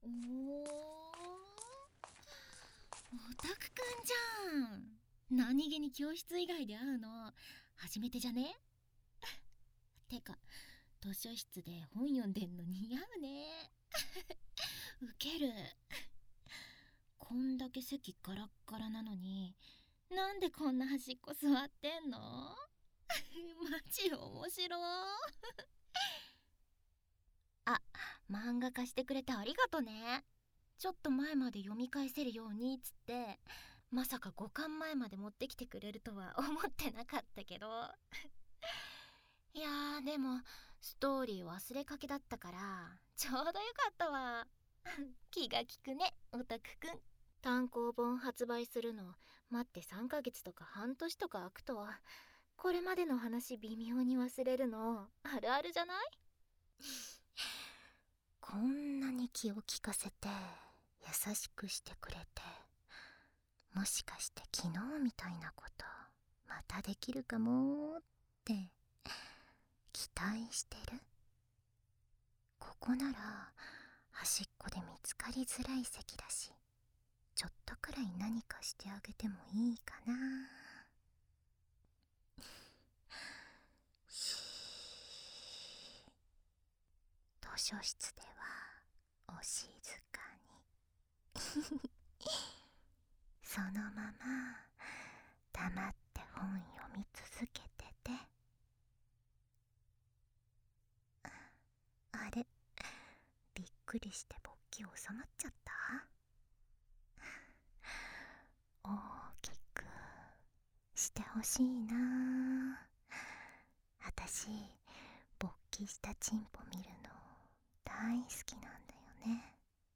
オタクくんじゃん。何気に教室以外で会うの初めてじゃね？てか図書室で本読んでんの似合うね。ウケる。こんだけ席ガラッガラなのになんでこんな端っこ座ってんの？マジ面白い。あ、漫画貸してくれてありがとね。ちょっと前まで読み返せるようにっつってまさか5巻前まで持ってきてくれるとは思ってなかったけど。いやーでもストーリー忘れかけだったからちょうどよかったわ。気が利くねオタクくん。単行本発売するの待って3ヶ月とか半年とか空くとこれまでの話微妙に忘れるのあるあるじゃない？こんなに気を利かせて優しくしてくれて、もしかして昨日みたいなことまたできるかもって期待してる？ここなら端っこで見つかりづらい席だし、ちょっとくらい何かしてあげてもいいかな。図書室ではお静かに。そのまま黙って本読み続けてて。あれ、びっくりして勃起収まっちゃった？大きくしてほしいな。あたし勃起したチンポ見るの大好きなんだよね。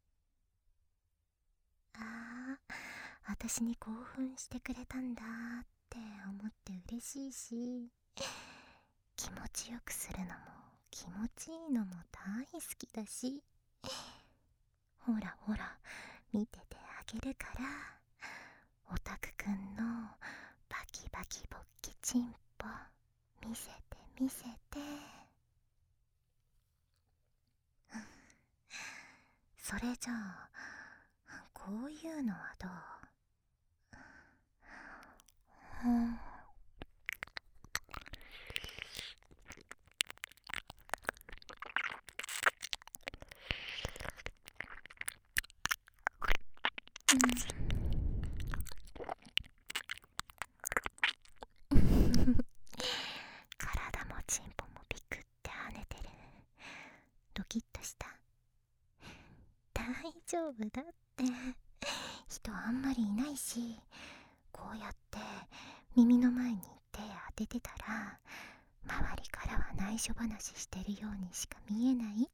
あたしに興奮してくれたんだって思って嬉しいし、気持ちよくするのも気持ちいいのも大好きだし、ほらほら見ててあげるから、オタクくんのバキバキ勃起チンポ見せて見せて。それじゃあこういうのはどう？体もチンポもビクって跳ねてる。ドキッとした？大丈夫だって。人あんまりいないし、こうやって耳の前に手当ててたら周りからは内緒話してるようにしか見えないって。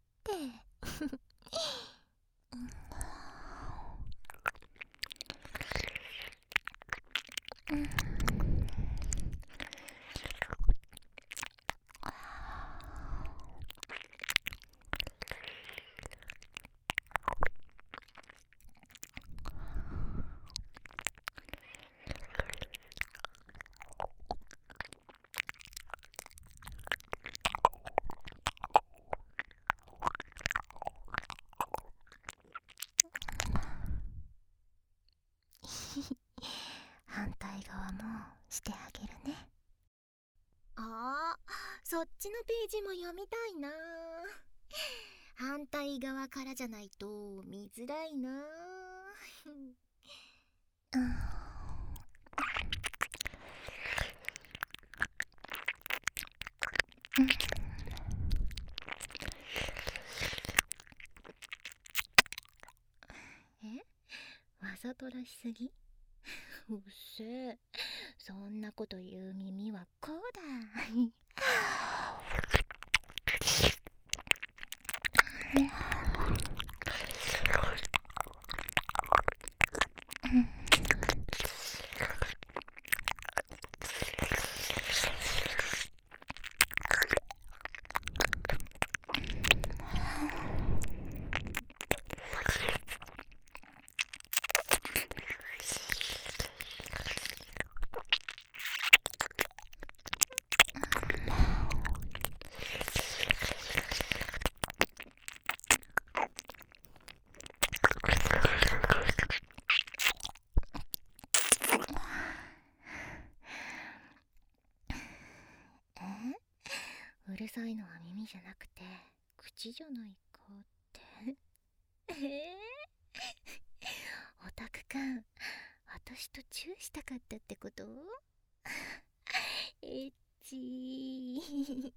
反対側もしてあげるね。そっちのページも読みたいな。反対側からじゃないと見づらいな。わざとらしすぎ？うっせえ、そんなこと言う耳はこうだ。 るさいのは耳じゃなくて口じゃないかってオタクくん、私とチューしたかったってこと？エッチー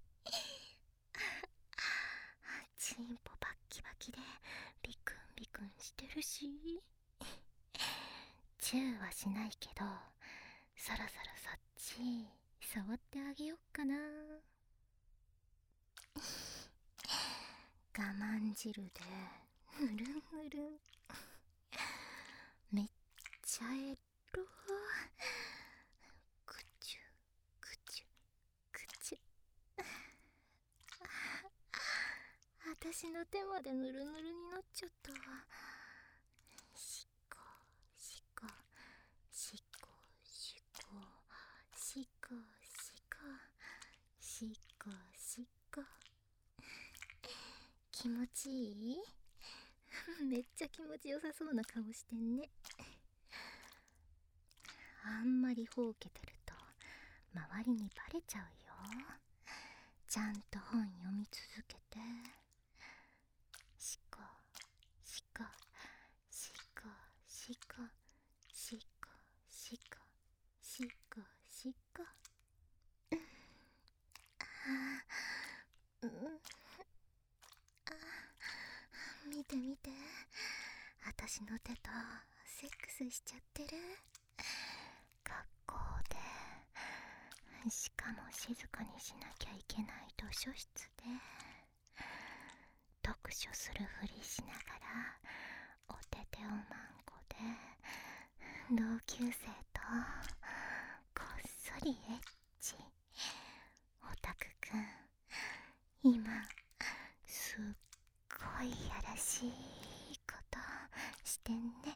チンポバッキバキでビクンビクンしてるしチューはしないけど、そろそろそっち触ってあげよっかな。我慢汁でぬるんぬるんめっちゃエロ。くちゅくちゅくちゅ私の手までぬるぬるになっちゃったわ。しこしこしこしこしこしこしこ気持ちいい？めっちゃ気持ちよさそうな顔してんね。あんまりほうけてると周りにバレちゃうよ。ちゃんと本読み続けて。しこしこしこしこしこしこしこしこ見て見て、私の手とセックスしちゃってる。学校で、しかも静かにしなきゃいけない図書室で読書するふりしながらおててをまんこで同級生とこっそりエッチ。オタクくん、今すっごいやらしいことしてんね。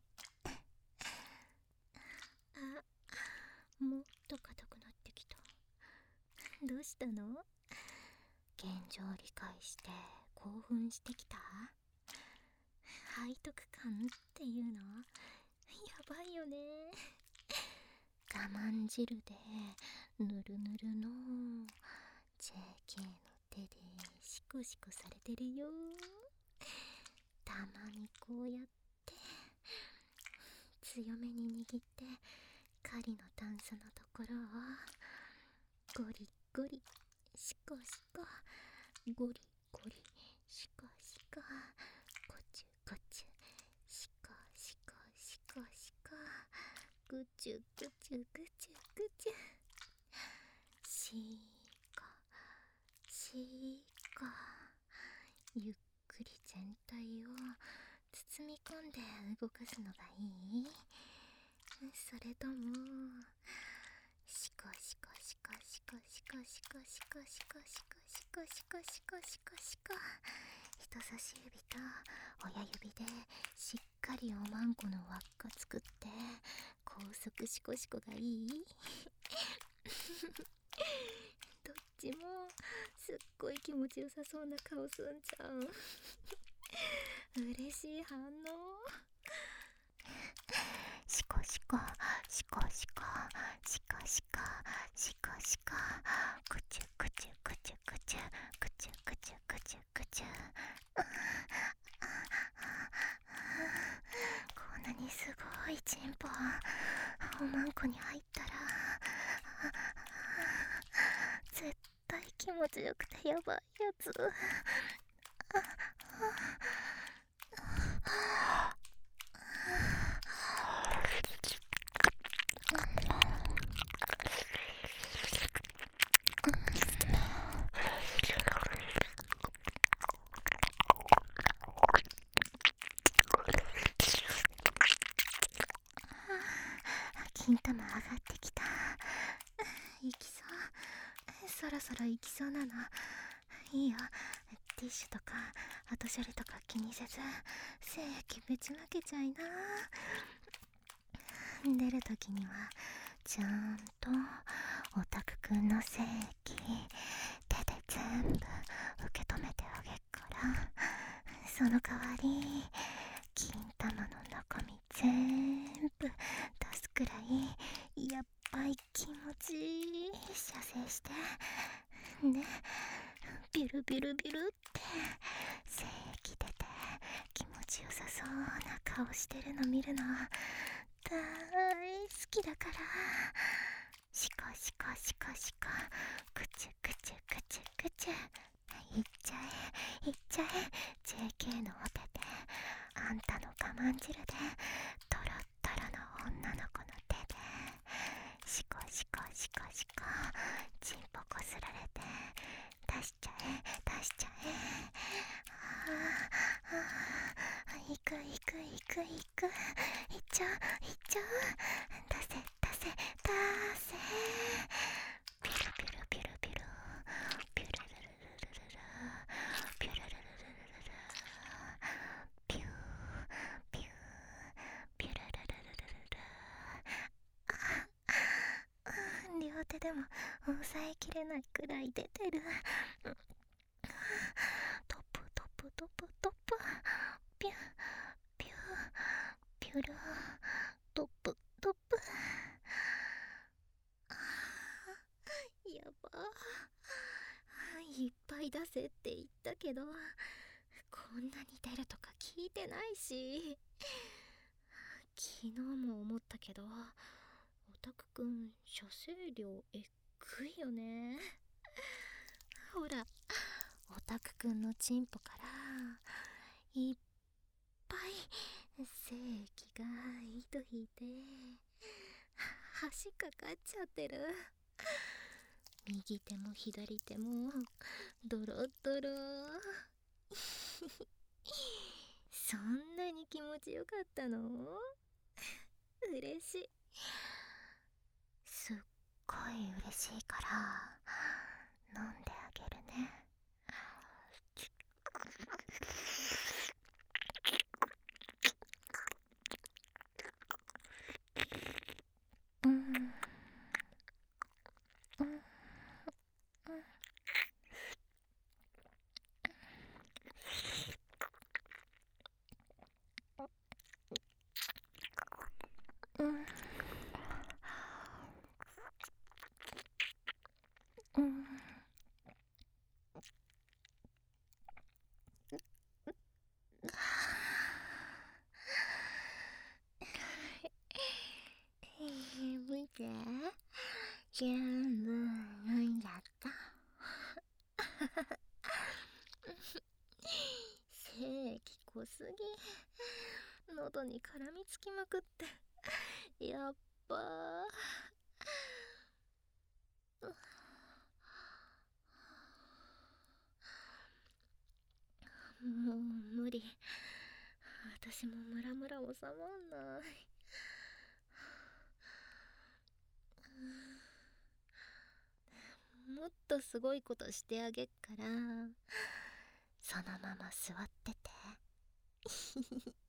もっと硬くなってきた。どうしたの？現状理解して興奮してきた？背徳感っていうのやばいよね。我慢汁でぬるぬるの JK の手でシコシコされてるよ。たまにこうやって強めに握って狩りのタンスのところをゴリゴリシコシコゴリゴリシコシココチュコチュシコシコシコシコグチュグチュグチュグチュシコシコゆっくり全体を包み込んで動かすのがいい？それともシコシコシコシコシコシコシコシコシコシコシコシコシコシコ人差し指と親指でしっかりおまんこの輪っか作って高速シコシコがいい？どっちもすっごい気持ちよさそうな顔すんじゃん。嬉しい反応。シコシコシコシコシコシコシコシコクチュクチュクチュクチュクチュクチュクチュクチュこんなにすごいチンポおまんこに入ったら絶対気持ちよくてやばいやつ。金玉上がってきた。行きそう。そろそろ行きそうなの。いいよ。ティッシュとか後処理とか気にせず精液ぶちまけちゃいな。出るときにはちゃんとオタクくんの精液手で全部受け止めてあげっから、その代わり金玉の中身全部出すくらいやっばい気持ちいい射精してね。 ビュルビュルビュルって精液出て気持ちよさそうな顔してるの見るの大好きだから。シコシコシコシコ、クチュクチュクチュクチュ、いっちゃえいっちゃえ JK のお手で、あんたの我慢汁でトロットロの女の子の手でシコシコシコシコ、チンポこすられて出しちゃえ出しちゃえ。いくいくいくいく、いっちゃういっちゃう、出せ出せ出せ。ピュルピュルピュルピュルピュルルルルルルルピュルルルルルルルピューピューピュルルルルルルル。両手でも抑えきれないくらい出てる。トップトップトップトップ、ピューピューピュルトップトップ。やば、いっぱい出せって言ったけど、こんなに出るとか聞いてないし。昨日も思ったけど、オタクくん射精量えっぐいよね。ほら、オタクくんのチンポからいっぱい精液が糸引いて橋かかっちゃってる。右手も左手もドロドロ。そんなに気持ちよかったの？嬉しい。すっごい嬉しいから飲んであげるね。うんうんうんうん。見て、全部飲んじゃった。精液濃すぎ、喉に絡みつきまくってやっばー。もう無理、私もムラムラ収まんない。もっとすごいことしてあげっから、そのまま座ってて。